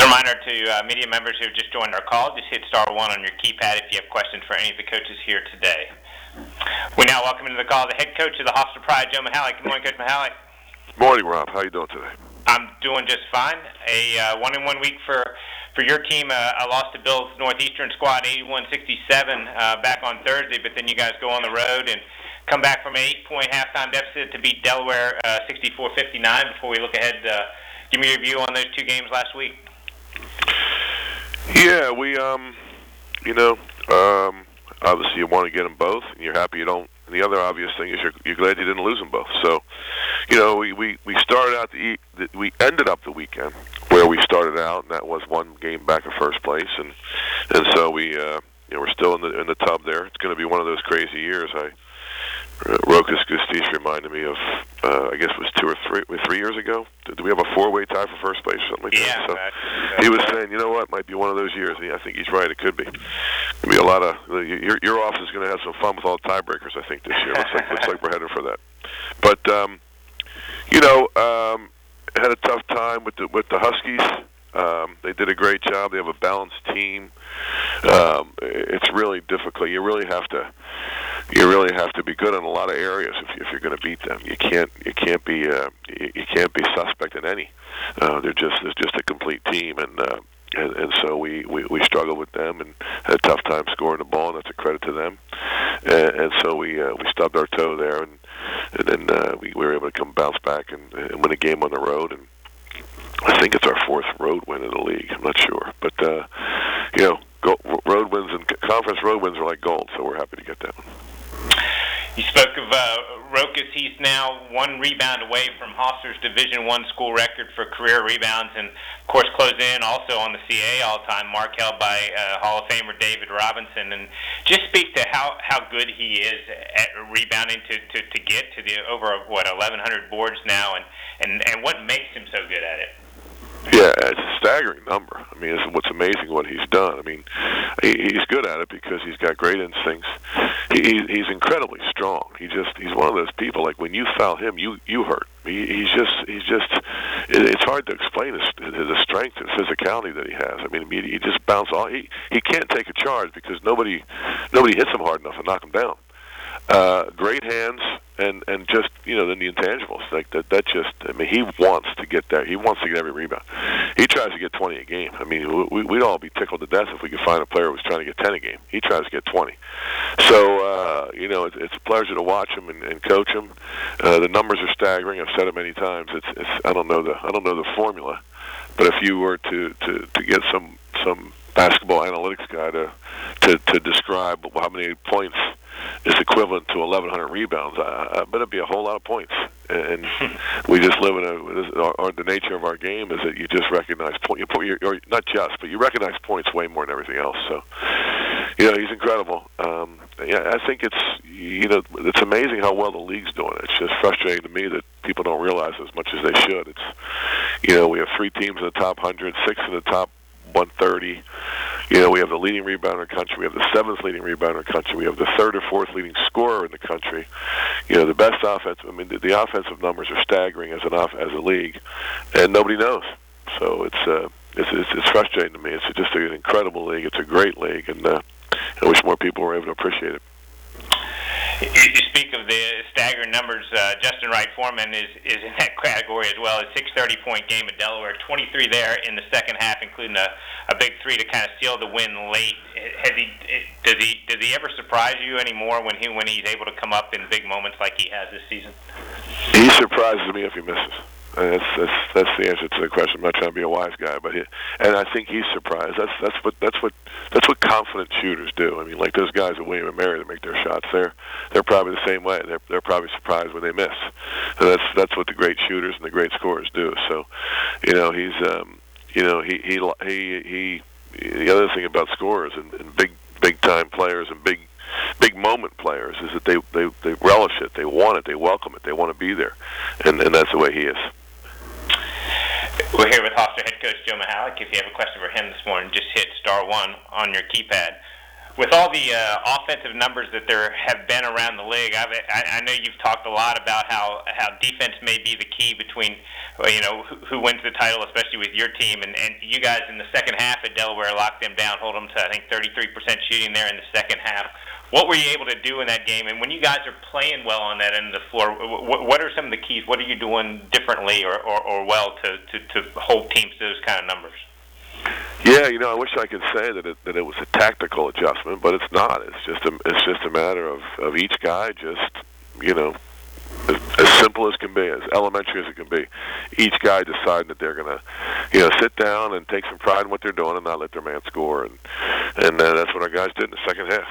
Reminder to media members who have just joined our call, just hit *1 on your keypad if you have questions for any of the coaches here today. We now welcome into the call the head coach of the Hofstra Pride, Joe Mihalik. Good morning, Coach Mihalik. Morning, Rob. How you doing today? I'm doing just fine. A 1-1 week for your team. A loss to Bill's Northeastern squad, 81-67 back on Thursday, but then you guys go on the road and come back from an 8-point halftime deficit to beat Delaware 64-59. Before we look ahead, give me your view on those two games last week. Yeah, we, obviously you want to get them both, and you're happy you don't. And the other obvious thing is you're glad you didn't lose them both. So, we started out we ended up the weekend where we started out, and that was one game back in first place, and so we're still in the tub there. It's going to be one of those crazy years. Rokas Gustis reminded me of, I guess it was 2 or 3 years ago. Did we have a 4-way tie for first place or something like that? So he was saying, you know what, might be one of those years. And I think he's right. It could be. Could be a lot of your office is going to have some fun with all the tiebreakers. I think this year looks like we're headed for that. But had a tough time with the Huskies. They did a great job. They have a balanced team. It's really difficult. You really have to be good in a lot of areas if you're going to beat them. You can't be suspect in any. There's just a complete team, and so we struggled with them and had a tough time scoring the ball, and that's a credit to them. And so we stubbed our toe there, and then we were able to bounce back and win a game on the road. And I think it's our 4th road win in the league. I'm not sure, but road wins and conference road wins are like gold, so we're happy to get that one. You spoke of Rokas. He's now 1 rebound away from Hofstra's Division I school record for career rebounds, and of course closed in also on the CAA all-time mark held by Hall of Famer David Robinson. And just speak to how good he is at rebounding to get to the over 1,100 boards now, and what makes him so good at it. Yeah, it's a staggering number. I mean, it's what's amazing what he's done. I mean, he's good at it because he's got great instincts. He's incredibly strong. He's one of those people, like when you foul him, you hurt. He's just. It's hard to explain the strength and physicality that he has. I mean, he just bounces off. He can't take a charge because nobody hits him hard enough to knock him down. Great hands and just then the intangibles like that just he wants to get there. He wants to get every rebound. He tries to get 20 a game. I mean we'd all be tickled to death if we could find a player who was trying to get 10 a game. He tries to get 20. So it's a pleasure to watch him and coach him. The numbers are staggering. I've said it many times. It's I don't know the formula, but if you were to get some basketball analytics guy to describe how many points is equivalent to 1,100 rebounds, I bet it'd be a whole lot of points. And we just live in the nature of our game is that you just recognize you recognize points way more than everything else. So, he's incredible. I think it's amazing how well the league's doing. It's just frustrating to me that people don't realize as much as they should. It's, we have 3 teams in the top 100, 6 in the top 130. We have the leading rebounder in the country. We have the 7th leading rebounder in the country. We have the 3rd or 4th leading scorer in the country. The best offense. I mean, the offensive numbers are staggering as a league, and nobody knows. So it's frustrating to me. It's just an incredible league. It's a great league, and I wish more people were able to appreciate it. You speak of the staggering numbers. Justin Wright Foreman is in that category as well. A 630-point game at Delaware, 23 there in the second half, including a big 3 to kind of seal the win late. Does he ever surprise you anymore when he's able to come up in big moments like he has this season? He surprises me if he misses. That's the answer to the question. I'm not trying to be a wise guy, and I think he's surprised. That's what confident shooters do. I mean, like those guys at William & Mary that make their shots. They're probably the same way. They're probably surprised when they miss. And that's what the great shooters and the great scorers do. So, he's the other thing about scorers and big time players and big moment players is that they relish it, they want it, they welcome it, they want to be there, and that's the way he is. We're here with Hofstra head coach Joe Mihalik. If you have a question for him this morning, just hit *1 on your keypad. With all the offensive numbers that there have been around the league, I know you've talked a lot about how defense may be the key between, who wins the title, especially with your team. And you guys in the second half at Delaware locked them down, hold them to, I think, 33% shooting there in the second half. What were you able to do in that game? And when you guys are playing well on that end of the floor, what are some of the keys? What are you doing differently or well to hold teams to those kind of numbers? Yeah, I wish I could say that it was a tactical adjustment, but it's not. It's just a matter of each guy just, as simple as can be, as elementary as it can be. Each guy deciding that they're gonna, sit down and take some pride in what they're doing and not let their man score, and that's what our guys did in the second half.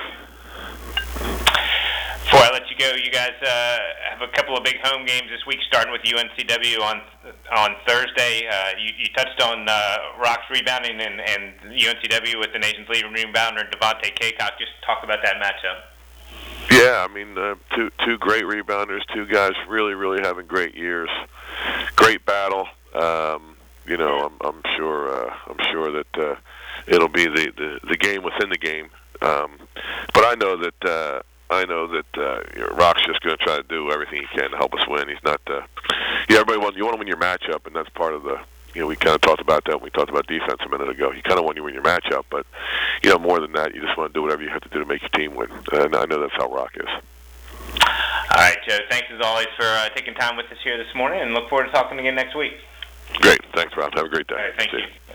Before I let you go, you guys have a couple of big home games this week, starting with UNCW on Thursday. You touched on Rock's rebounding and UNCW with the nation's leading rebounder, Devontae Caycock. Just talk about that matchup. Yeah, I mean, two great rebounders, two guys really, really having great years. Great battle. I'm sure that it'll be the game within the game. But I know that Rock's just going to try to do everything he can to help us win. He's not. Everybody you want to win your matchup, and that's part of the. We kind of talked about that when we talked about defense a minute ago. You kind of want to win your matchup, but more than that, you just want to do whatever you have to do to make your team win. And I know that's how Rock is. All right, Joe. Thanks as always for taking time with us here this morning, and look forward to talking again next week. Great. Thanks, Rob. Have a great day. All right, thank you.